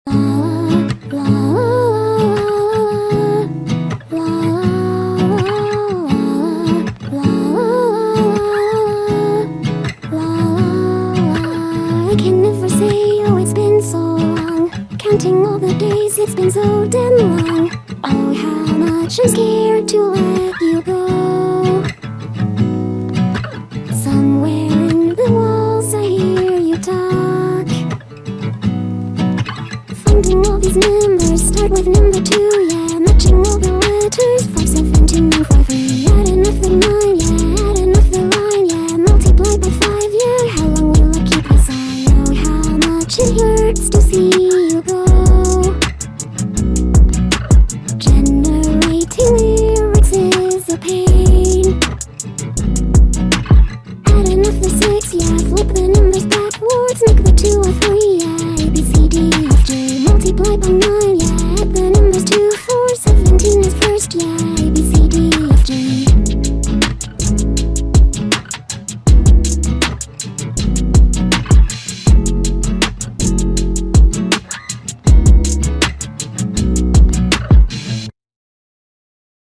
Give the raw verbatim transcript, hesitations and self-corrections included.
I can never say, oh, it's been so long. Counting all the days, it's been so damn long. Oh, how much I'm scared to let you go. Somewhere in the walls I hear you talk. Finding all these numbers, start with number two, yeah. Matching all the letters, five, seven, two, nine, five, three. Add enough the nine, yeah. Add enough the line, yeah. Multiply by five, yeah. How long will I keep this on? Oh, how much it hurts to see you go. Generating lyrics is a pain. Add enough the six, yeah. Flip the numbers backwards, make the two a three, yeah. A, B, C, D, F, G. Multiply by nine, yeah. Add the numbers two, four, seventeen is first, yeah.